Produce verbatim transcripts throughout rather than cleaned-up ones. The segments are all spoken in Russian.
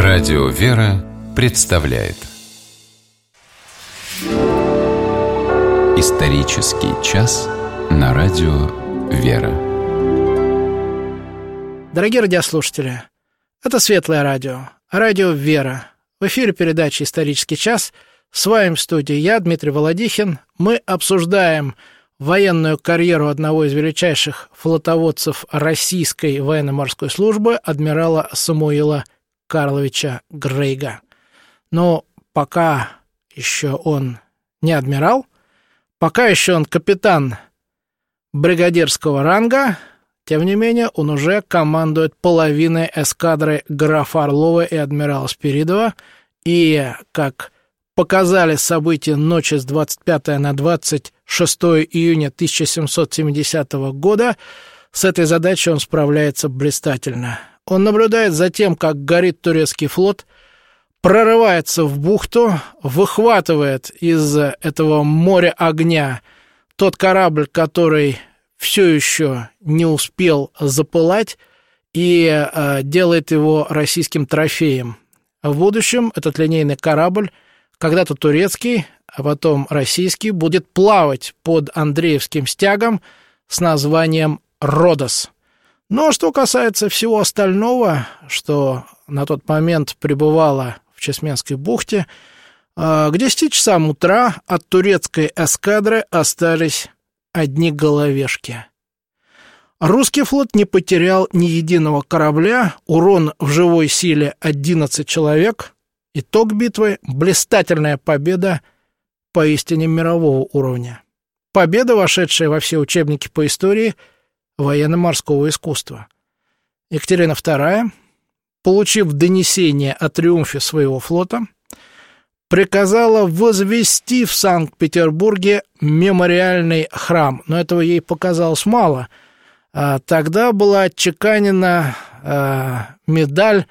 Радио «Вера» представляет Исторический час на Радио «Вера». Дорогие радиослушатели, это Светлое радио, Радио «Вера». В эфире передача «Исторический час». С вами в студии я, Дмитрий Володихин. Мы обсуждаем военную карьеру одного из величайших флотоводцев российской военно-морской службы, адмирала Самуила Карловича Грейга. Но пока еще он не адмирал, пока еще он капитан бригадирского ранга, тем не менее он уже командует половиной эскадры графа Орлова и адмирала Спиридова. И, как показали события ночи с двадцать пятого на двадцать шестое июня тысяча семьсот семидесятого года, с этой задачей он справляется блистательно. Он наблюдает за тем, как горит турецкий флот, прорывается в бухту, выхватывает из этого моря огня тот корабль, который все еще не успел запылать, и э, делает его российским трофеем. В будущем этот линейный корабль, когда-то турецкий, а потом российский, будет плавать под Андреевским стягом с названием «Родос». Но что касается всего остального, что на тот момент пребывало в Чесменской бухте, к десяти часам утра от турецкой эскадры остались одни головешки. Русский флот не потерял ни единого корабля, урон в живой силе одиннадцать человек. Итог битвы – блистательная победа поистине мирового уровня. Победа, вошедшая во все учебники по истории военно-морского искусства. Екатерина вторая, получив донесение о триумфе своего флота, приказала возвести в Санкт-Петербурге мемориальный храм. Но этого ей показалось мало. Тогда была отчеканена медаль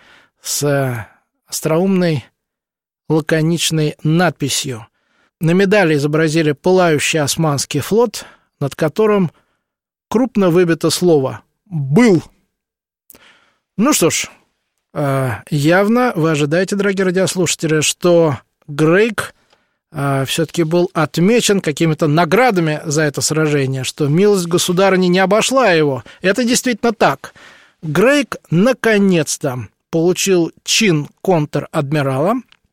с остроумной лаконичной надписью. На медали изобразили пылающий османский флот, над которым крупно выбито слово «был». Ну что ж, явно вы ожидаете, дорогие радиослушатели, что Грейг все-таки был отмечен какими-то наградами за это сражение, что милость государыни не обошла его. Это действительно так. Грейг наконец-то получил чин контр-адмирала,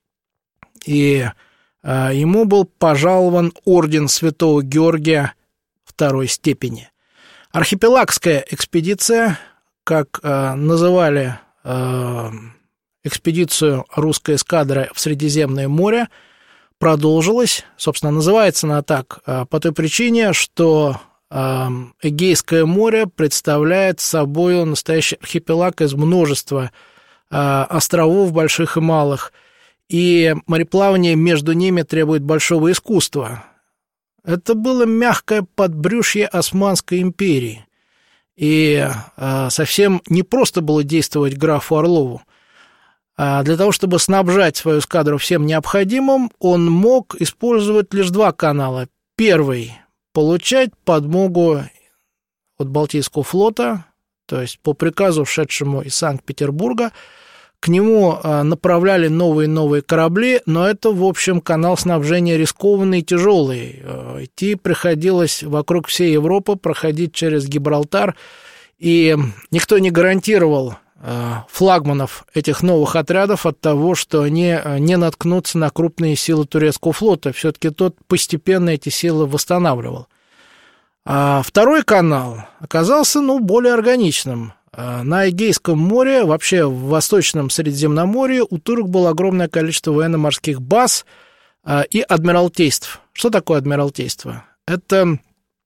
и ему был пожалован орден Святого Георгия второй степени. Архипелагская экспедиция, как э, называли э, экспедицию русской эскадры в Средиземное море, продолжилась. Собственно, называется она так э, по той причине, что э, Эгейское море представляет собой настоящий архипелаг из множества э, островов, больших и малых, и мореплавание между ними требует большого искусства. Это было мягкое подбрюшье Османской империи. И э, совсем не просто было действовать графу Орлову. А для того, чтобы снабжать свою эскадру всем необходимым, он мог использовать лишь два канала. Первый – получать подмогу от Балтийского флота, то есть по приказу, шедшему из Санкт-Петербурга, к нему направляли новые и новые корабли, но это, в общем, канал снабжения рискованный и тяжелый. Идти приходилось вокруг всей Европы, проходить через Гибралтар, и никто не гарантировал флагманов этих новых отрядов от того, что они не наткнутся на крупные силы турецкого флота. Все-таки тот постепенно эти силы восстанавливал. А второй канал оказался, ну, более органичным. На Эгейском море, вообще в Восточном Средиземноморье, у турок было огромное количество военно-морских баз и адмиралтейств. Что такое адмиралтейство? Это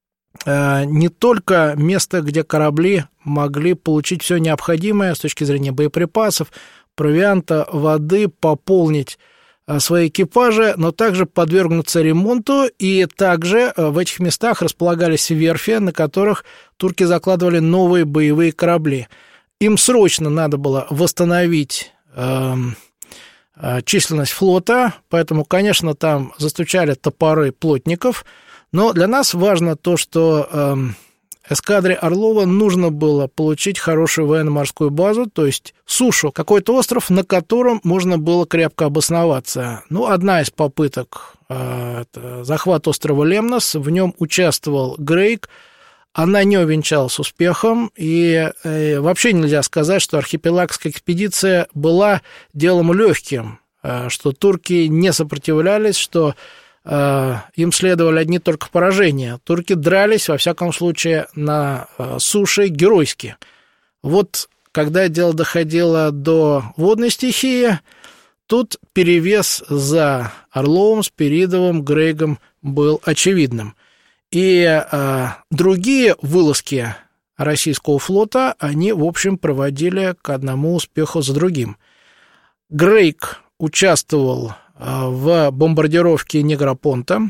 не только место, где корабли могли получить все необходимое с точки зрения боеприпасов, провианта, воды, пополнить свои экипажи, но также подвергнуться ремонту, и также в этих местах располагались верфи, на которых турки закладывали новые боевые корабли. Им срочно надо было восстановить э, э, численность флота, поэтому, конечно, там застучали топоры плотников, но для нас важно то, что э, эскадре Орлова нужно было получить хорошую военно-морскую базу, то есть сушу, какой-то остров, на котором можно было крепко обосноваться. Ну, одна из попыток э, – это захват острова Лемнос, в нем участвовал Грейг, она не увенчалась успехом, и э, вообще нельзя сказать, что архипелагская экспедиция была делом легким, э, что турки не сопротивлялись, что им следовали одни только поражения. Турки дрались, во всяком случае, на суше геройски. Вот когда дело доходило до водной стихии, тут перевес за Орловым, Спиридовым, Грейгом был очевидным. И а, другие вылазки российского флота, они, в общем, проводили к одному успеху за другим. Грейг участвовал в бомбардировке Негропонта.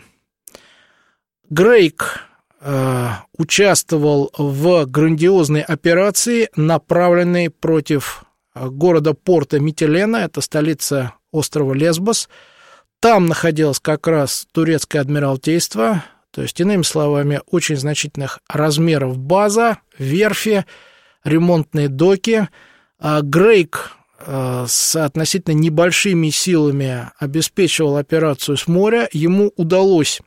Грейг э, участвовал в грандиозной операции, направленной против города порта Митилена, это столица острова Лесбос. Там находилось как раз турецкое адмиралтейство, то есть, иными словами, очень значительных размеров база, верфи, ремонтные доки. Грейг с относительно небольшими силами обеспечивал операцию с моря. Ему удалось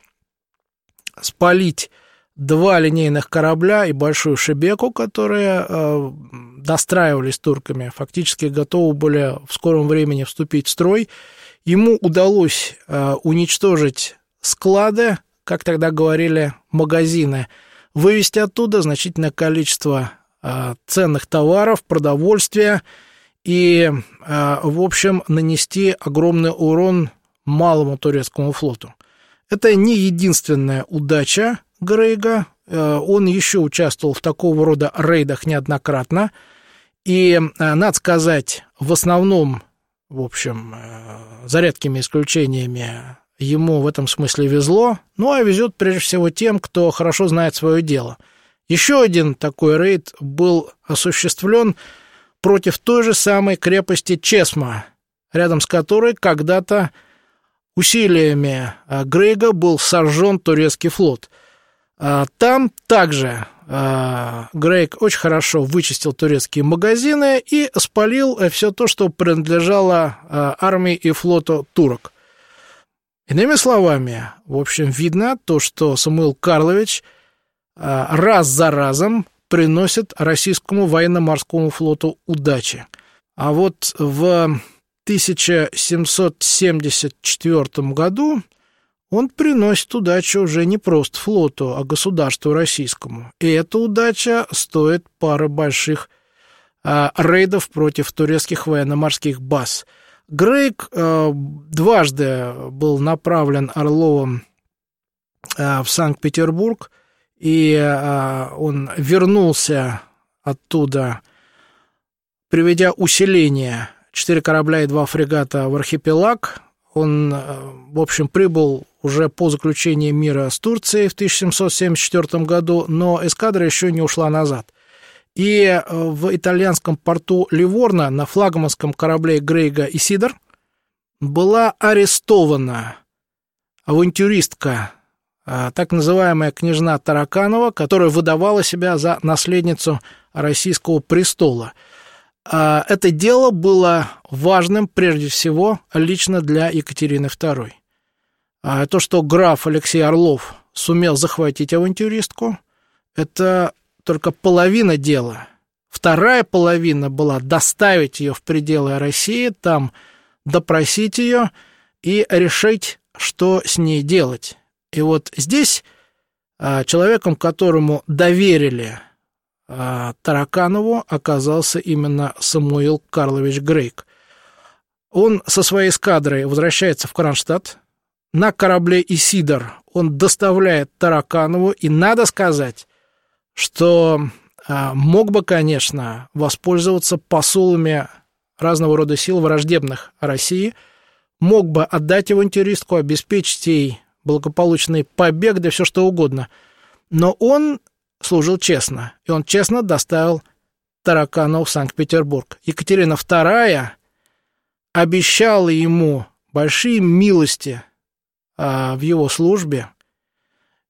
спалить два линейных корабля и большую шебеку, которые э, достраивались турками, фактически готовы были в скором времени вступить в строй. Ему удалось э, уничтожить склады, как тогда говорили, магазины, вывести оттуда значительное количество э, ценных товаров, продовольствия, и, в общем, нанести огромный урон малому турецкому флоту. Это не единственная удача Грейга, он еще участвовал в такого рода рейдах неоднократно, и, надо сказать, в основном, в общем, за редкими исключениями, ему в этом смысле везло, ну, а везет прежде всего тем, кто хорошо знает свое дело. Еще один такой рейд был осуществлен против той же самой крепости Чесма, рядом с которой когда-то усилиями Грейга был сожжен турецкий флот. Там также Грейг очень хорошо вычистил турецкие магазины и спалил все то, что принадлежало армии и флоту турок. Иными словами, в общем, видно то, что Самуил Карлович раз за разом приносит российскому военно-морскому флоту удачи. А вот в тысяча семьсот семьдесят четвёртом году он приносит удачу уже не просто флоту, а государству российскому. И эта удача стоит пары больших а, рейдов против турецких военно-морских баз. Грейг а, дважды был направлен Орловым а, в Санкт-Петербург, и а, он вернулся оттуда, приведя усиление, четыре корабля и два фрегата в архипелаг. Он, в общем, прибыл уже по заключении мира с Турцией в тысяча семьсот семьдесят четвёртом году, но эскадра еще не ушла назад. И в итальянском порту Ливорно на флагманском корабле Грейга «Исидор» была арестована авантюристка, так называемая княжна Тараканова, которая выдавала себя за наследницу российского престола. Это дело было важным, прежде всего, лично для Екатерины второй. То, что граф Алексей Орлов сумел захватить авантюристку, это только половина дела. Вторая половина была доставить ее в пределы России, там допросить ее и решить, что с ней делать. И вот здесь человеком, которому доверили Тараканову, оказался именно Самуил Карлович Грейг. Он со своей эскадрой возвращается в Кронштадт. На корабле «Исидор» он доставляет Тараканову, и надо сказать, что мог бы, конечно, воспользоваться посулами разного рода сил, враждебных России, мог бы отдать авантюристку, обеспечить ей благополучный побег, да все что угодно. Но он служил честно, и он честно доставил Тараканову в Санкт-Петербург. Екатерина вторая обещала ему большие милости а, в его службе,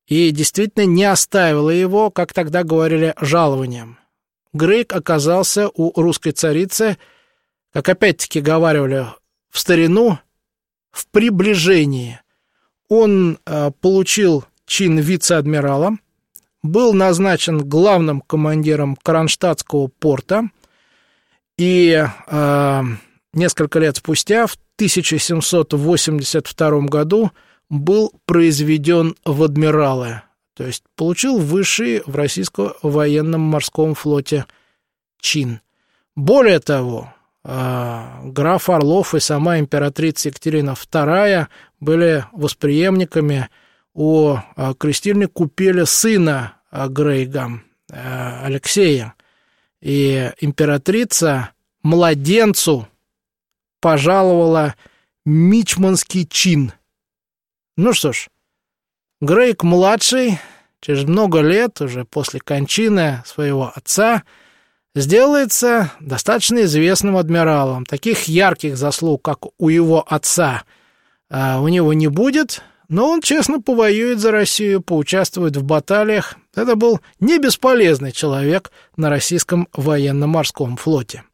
и действительно не оставила его, как тогда говорили, жалованием. Грейг оказался у русской царицы, как опять-таки говаривали в старину, в приближении. Он э, получил чин вице-адмирала, был назначен главным командиром Кронштадтского порта, и э, несколько лет спустя, в тысяча семьсот восемьдесят втором году, был произведен в адмиралы, то есть получил высший в российском военном морском флоте чин. Более того, э, граф Орлов и сама императрица Екатерина вторая были восприемниками у э, крестильной купели сына э, Грейга, э, Алексея. И императрица младенцу пожаловала мичманский чин. Ну что ж, Грейг-младший через много лет, уже после кончины своего отца, сделается достаточно известным адмиралом. Таких ярких заслуг, как у его отца, у него не будет, но он честно повоюет за Россию, поучаствует в баталиях. Это был не бесполезный человек на российском военно-морском флоте.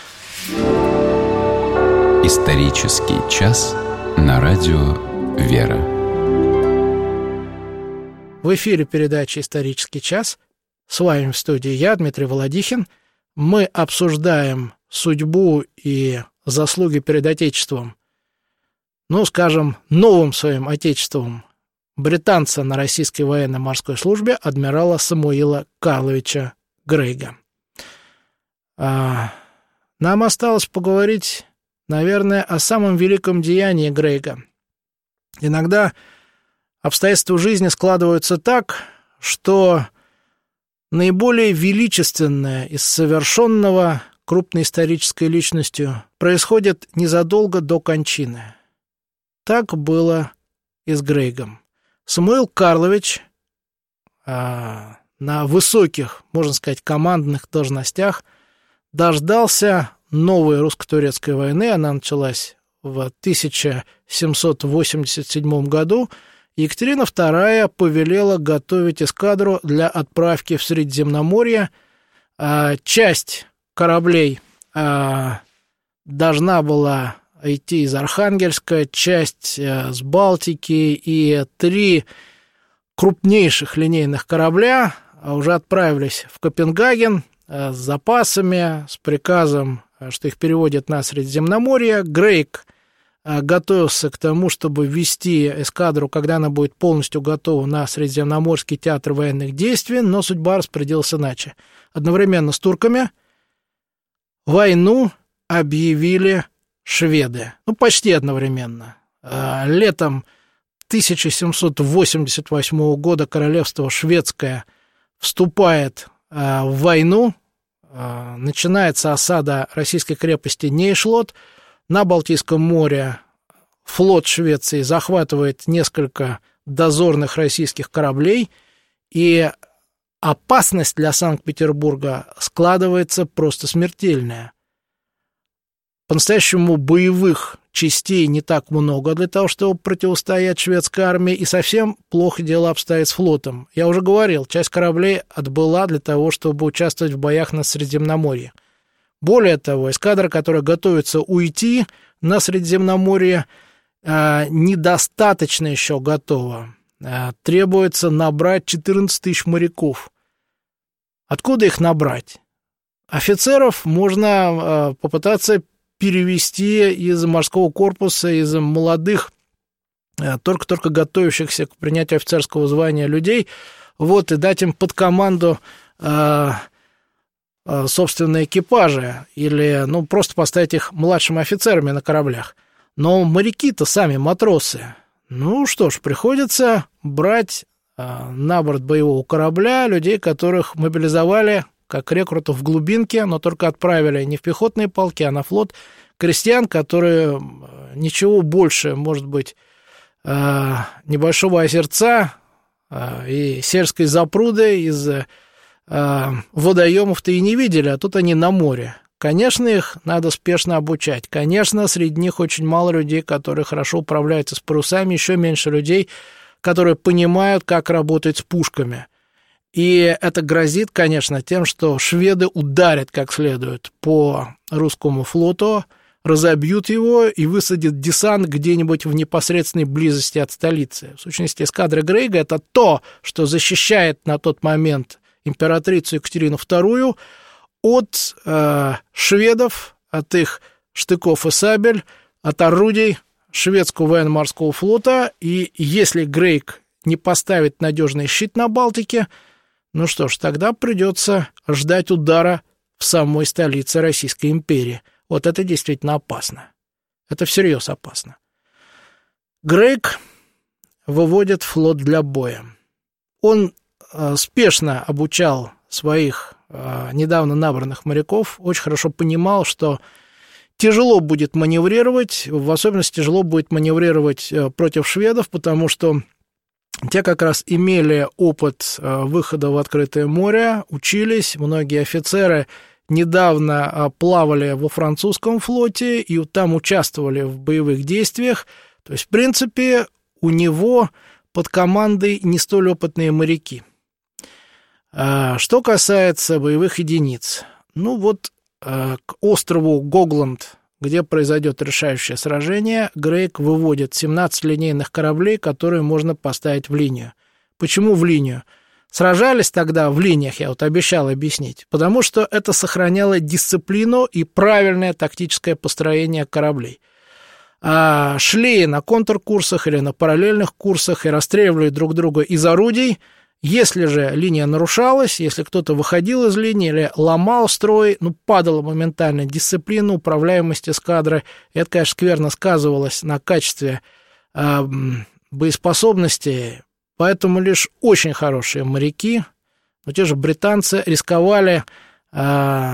Исторический час на радио «Вера». В эфире передача «Исторический час». С вами в студии я, Дмитрий Володихин. Мы обсуждаем судьбу и заслуги перед Отечеством, ну, скажем, новым своим Отечеством, британца на российской военно-морской службе адмирала Самуила Карловича Грейга. А, нам осталось поговорить, наверное, о самом великом деянии Грейга. Иногда обстоятельства жизни складываются так, что наиболее величественное из совершенного крупной исторической личностью происходит незадолго до кончины. Так было и с Грейгом. Самуил Карлович а, на высоких, можно сказать, командных должностях дождался новой русско-турецкой войны. Она началась в тысяча семьсот восемьдесят седьмом году. Екатерина вторая повелела готовить эскадру для отправки в Средиземноморье. А, часть кораблей а, должна была идти из Архангельска, часть а, с Балтики, и три крупнейших линейных корабля уже отправились в Копенгаген а, с запасами, с приказом, что их переводят на Средиземноморье. Грейг готовился к тому, чтобы ввести эскадру, когда она будет полностью готова, на Средиземноморский театр военных действий, но судьба распорядилась иначе. Одновременно с турками войну объявили шведы. Ну, почти одновременно. Летом тысяча семьсот восемьдесят восьмого года королевство шведское вступает в войну. Начинается осада российской крепости Нейшлот. На Балтийском море флот Швеции захватывает несколько дозорных российских кораблей, и опасность для Санкт-Петербурга складывается просто смертельная. По-настоящему боевых частей не так много для того, чтобы противостоять шведской армии, и совсем плохо дело обстоит с флотом. Я уже говорил, часть кораблей отбыла для того, чтобы участвовать в боях на Средиземноморье. Более того, эскадра, которая готовится уйти на Средиземноморье, недостаточно еще готова. Требуется набрать четырнадцать тысяч моряков. Откуда их набрать? Офицеров можно попытаться перевести из морского корпуса, из молодых, только-только готовящихся к принятию офицерского звания людей, вот, и дать им под команду собственные экипажи, или, ну, просто поставить их младшими офицерами на кораблях. Но моряки-то сами матросы. Ну что ж, приходится брать а, на борт боевого корабля людей, которых мобилизовали как рекрутов в глубинке, но только отправили не в пехотные полки, а на флот крестьян, которые ничего больше, может быть, а, небольшого озерца а, и сельской запруды из водоемов-то и не видели, а тут они на море. Конечно, их надо спешно обучать. Конечно, среди них очень мало людей, которые хорошо управляются с парусами, еще меньше людей которые понимают, как работать с пушками. И это грозит, конечно, тем, что шведы ударят как следует по русскому флоту, разобьют его и высадят десант где-нибудь в непосредственной близости от столицы. В сущности, эскадра Грейга – это то, что защищает на тот момент императрицу Екатерину вторую от э, шведов, от их штыков и сабель, от орудий шведского военно-морского флота. И если Грейг не поставит надежный щит на Балтике, ну что ж, тогда придется ждать удара в самой столице Российской империи. Вот это действительно опасно. Это всерьез опасно. Грейг выводит флот для боя. Он э, спешно обучал своих э, недавно набранных моряков, очень хорошо понимал, что тяжело будет маневрировать, в особенности тяжело будет маневрировать э, против шведов, потому что те как раз имели опыт э, выхода в открытое море, учились, многие офицеры недавно плавали во французском флоте и там участвовали в боевых действиях. То есть, в принципе, у него под командой не столь опытные моряки. Что касается боевых единиц, ну вот к острову Гогланд, где произойдет решающее сражение, Грейг выводит семнадцать линейных кораблей, которые можно поставить в линию. Почему в линию? Сражались тогда в линиях, я вот обещал объяснить, потому что это сохраняло дисциплину и правильное тактическое построение кораблей. А шли на контркурсах или на параллельных курсах и расстреливали друг друга из орудий. Если же линия нарушалась, если кто-то выходил из линии или ломал строй, ну, падала моментально дисциплина, управляемость эскадры. Это, конечно, скверно сказывалось на качестве э, боеспособности. Поэтому лишь очень хорошие моряки, ну, те же британцы, рисковали э,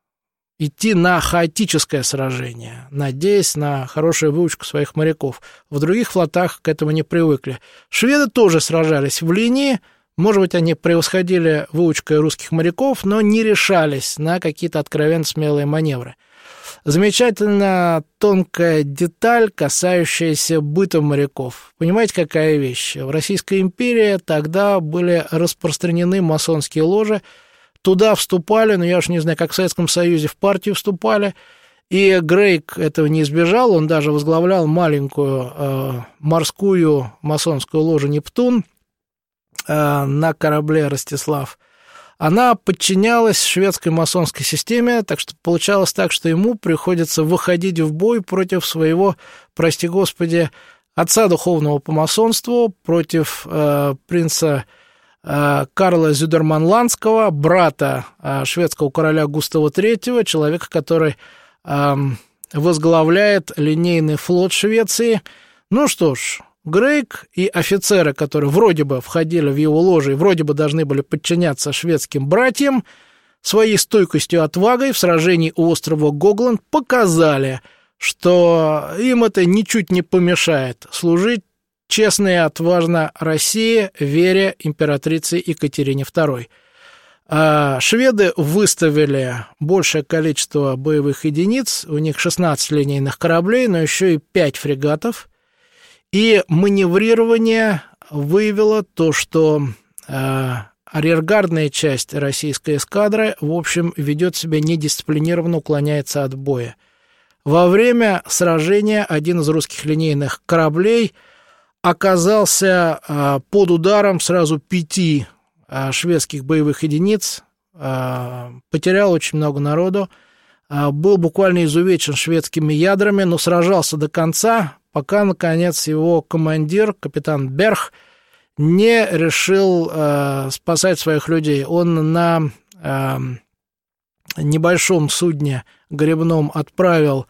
идти на хаотическое сражение, надеясь на хорошую выучку своих моряков. В других флотах к этому не привыкли. Шведы тоже сражались в линии, может быть, они превосходили выучкой русских моряков, но не решались на какие-то откровенно смелые маневры. Замечательно тонкая деталь, касающаяся быта моряков. Понимаете, какая вещь? В Российской империи тогда были распространены масонские ложи. Туда вступали, ну я уж не знаю, как в Советском Союзе в партию вступали. И Грейг этого не избежал, он даже возглавлял маленькую э, морскую масонскую ложу «Нептун» э, на корабле «Ростислав». Она подчинялась шведской масонской системе, так что получалось так, что ему приходится выходить в бой против своего, прости господи, отца духовного по масонству, против э, принца э, Карла Зюдерманландского, брата э, шведского короля Густава третьего, человека, который э, возглавляет линейный флот Швеции. Ну что ж, Грейг и офицеры, которые вроде бы входили в его ложи и вроде бы должны были подчиняться шведским братьям, своей стойкостью и отвагой в сражении у острова Гогланд показали, что им это ничуть не помешает служить честно и отважно России, вере императрице Екатерине второй. А шведы выставили большее количество боевых единиц, у них шестнадцать линейных кораблей, но еще и пять фрегатов. И маневрирование выявило то, что э, арьергардная часть российской эскадры, в общем, ведет себя недисциплинированно, уклоняется от боя. Во время сражения один из русских линейных кораблей оказался э, под ударом сразу пяти э, шведских боевых единиц, э, потерял очень много народу, э, был буквально изувечен шведскими ядрами, но сражался до конца, пока, наконец, его командир, капитан Берх, не решил э, спасать своих людей. Он на э, небольшом судне гребном отправил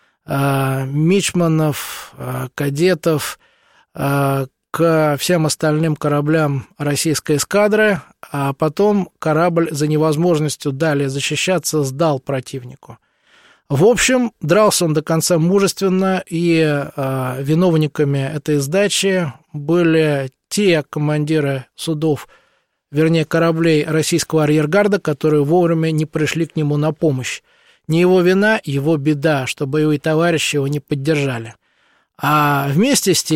э, мичманов, э, кадетов э, к всем остальным кораблям российской эскадры, а потом корабль за невозможностью далее защищаться сдал противнику. В общем, дрался он до конца мужественно, и э, виновниками этой сдачи были те командиры судов, вернее, кораблей российского арьергарда, которые вовремя не пришли к нему на помощь. Не его вина, его беда, что боевые товарищи его не поддержали. А вместе с тем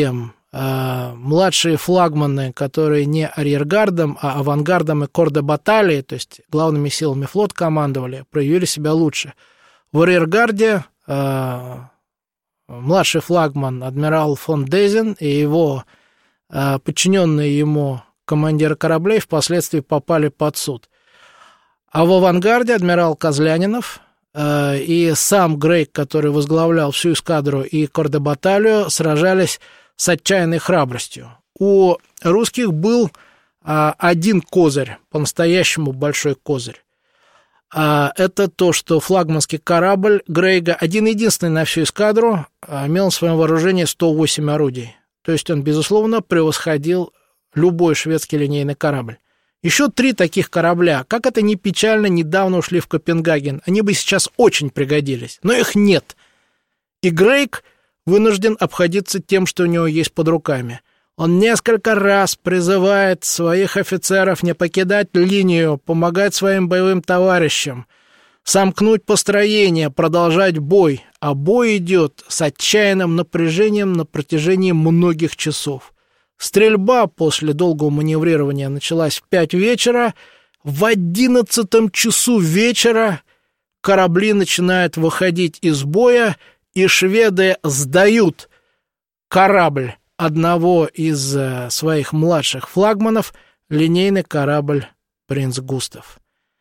э, младшие флагманы, которые не арьергардом, а авангардом и кордо-баталии, то есть главными силами флота командовали, проявили себя лучше. В арьергарде э, младший флагман адмирал фон Дезен и его э, подчиненные ему командиры кораблей впоследствии попали под суд. А в авангарде адмирал Козлянинов э, и сам Грейк, который возглавлял всю эскадру и кордо-баталию, сражались с отчаянной храбростью. У русских был э, один козырь, по-настоящему большой козырь. Э, это то, что флагманский корабль Грейга, один-единственный на всю эскадру, э, имел в своем вооружении сто восемь орудий. То есть он, безусловно, превосходил любой шведский линейный корабль. Еще три таких корабля, как это ни печально, недавно ушли в Копенгаген. Они бы сейчас очень пригодились, но их нет. И Грейк вынужден обходиться тем, что у него есть под руками. Он несколько раз призывает своих офицеров не покидать линию, помогать своим боевым товарищам, сомкнуть построение, продолжать бой. А бой идет с отчаянным напряжением на протяжении многих часов. Стрельба после долгого маневрирования началась в пять вечера. В одиннадцатом часу вечера корабли начинают выходить из боя, и шведы сдают корабль одного из своих младших флагманов, линейный корабль «Принц Густав».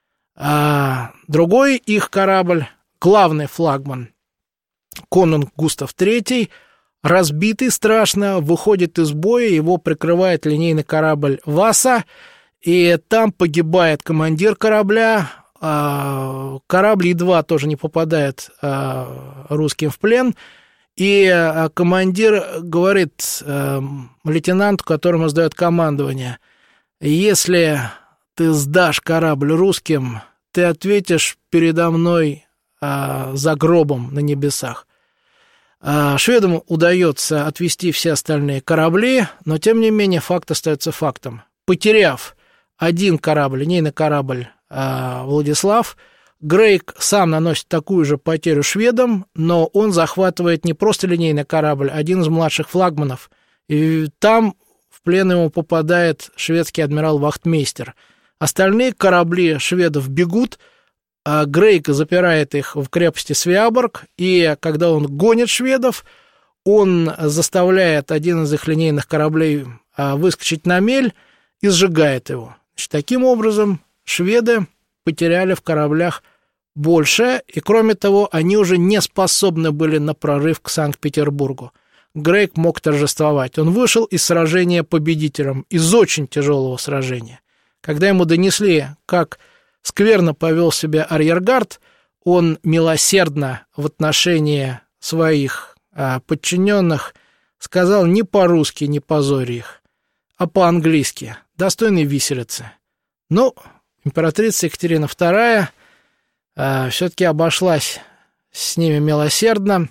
А другой их корабль, главный флагман «Конунг Густав третий», разбитый страшно, выходит из боя, его прикрывает линейный корабль «Васа», и там погибает командир корабля, корабль едва тоже не попадает русским в плен, и командир говорит лейтенанту, которому сдает командование: «Если ты сдашь корабль русским, ты ответишь передо мной за гробом на небесах». Шведам удается отвести все остальные корабли, но, тем не менее, факт остается фактом. Потеряв один корабль, линейный корабль «Владислав», Грейк сам наносит такую же потерю шведам, но он захватывает не просто линейный корабль, а один из младших флагманов. И там в плен ему попадает шведский адмирал Вахтмейстер. Остальные корабли шведов бегут, а Грейк запирает их в крепости Свеаборг, и когда он гонит шведов, он заставляет один из их линейных кораблей выскочить на мель и сжигает его. Значит, таким образом, шведы потеряли в кораблях больше, и, кроме того, они уже не способны были на прорыв к Санкт-Петербургу. Грейк мог торжествовать. Он вышел из сражения победителем, из очень тяжелого сражения. Когда ему донесли, как скверно повел себя арьергард, он милосердно в отношении своих а, подчиненных сказал не по-русски, не позорь их, а по-английски, достойной виселицы. Но императрица Екатерина вторая а, все-таки обошлась с ними милосердно.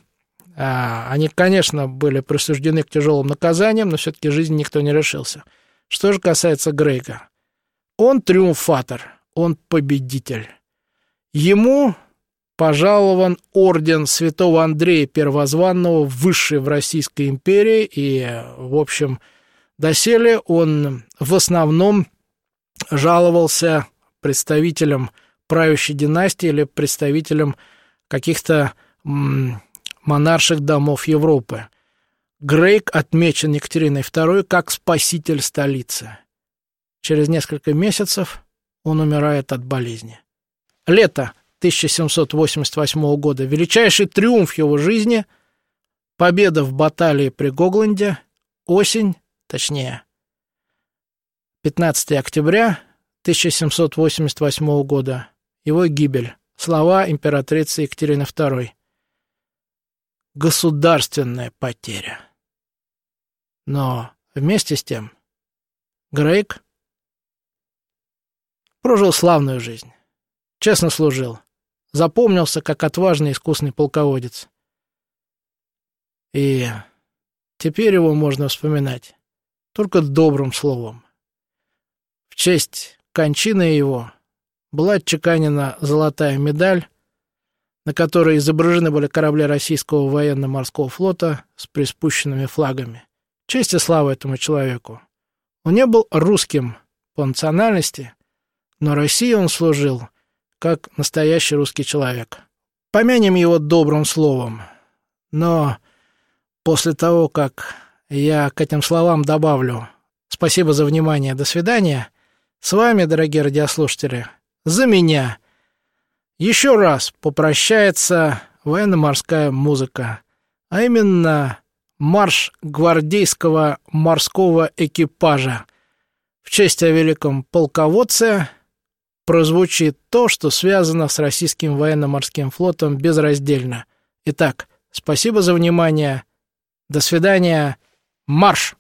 А, они, конечно, были присуждены к тяжелым наказаниям, но все-таки жизнь никто не решился. Что же касается Грейка, он триумфатор. Он победитель. Ему пожалован орден святого Андрея Первозванного, высший в Российской империи, и, в общем, доселе он в основном жаловался представителям правящей династии или представителям каких-то монарших домов Европы. Грейк отмечен Екатериной второй как спаситель столицы. Через несколько месяцев он умирает от болезни. Лето тысяча семьсот восемьдесят восьмого года. Величайший триумф его жизни. Победа в баталии при Гогленде. Осень, точнее, пятнадцатого октября тысяча семьсот восемьдесят восьмого года. Его гибель. Слова императрицы Екатерины второй. Государственная потеря. Но вместе с тем Грейк прожил славную жизнь, честно служил, запомнился как отважный и искусный полководец. И теперь его можно вспоминать только добрым словом. В честь кончины его была отчеканена золотая медаль, на которой изображены были корабли российского военно-морского флота с приспущенными флагами. Честь и слава этому человеку. Он не был русским по национальности, но России он служил как настоящий русский человек. Помянем его добрым словом. Но после того, как я к этим словам добавлю «спасибо за внимание, до свидания», с вами, дорогие радиослушатели, за меня еще раз попрощается военно-морская музыка, а именно марш гвардейского морского экипажа. В честь о великом полководце прозвучит то, что связано с российским военно-морским флотом безраздельно. Итак, спасибо за внимание. До свидания. Марш!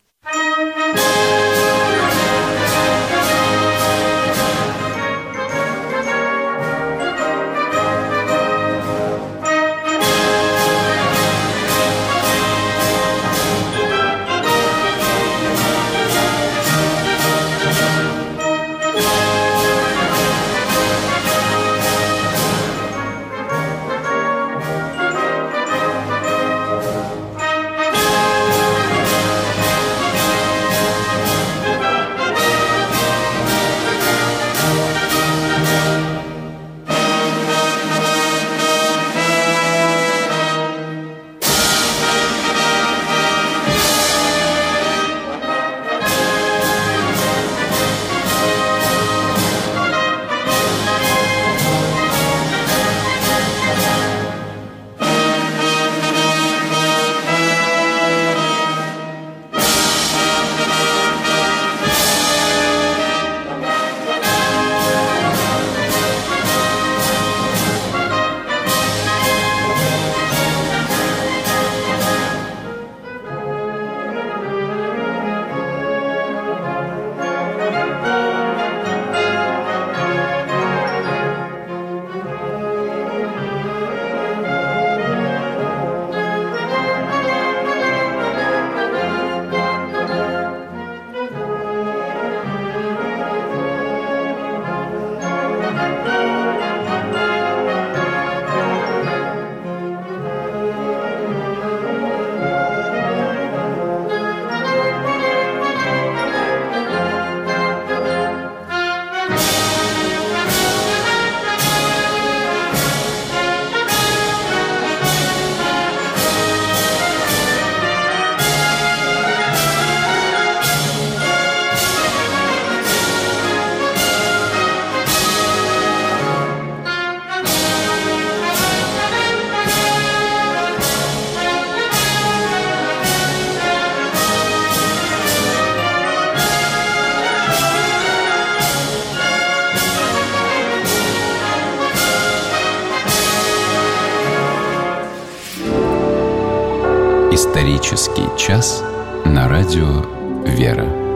Исторический час на радио «Вера».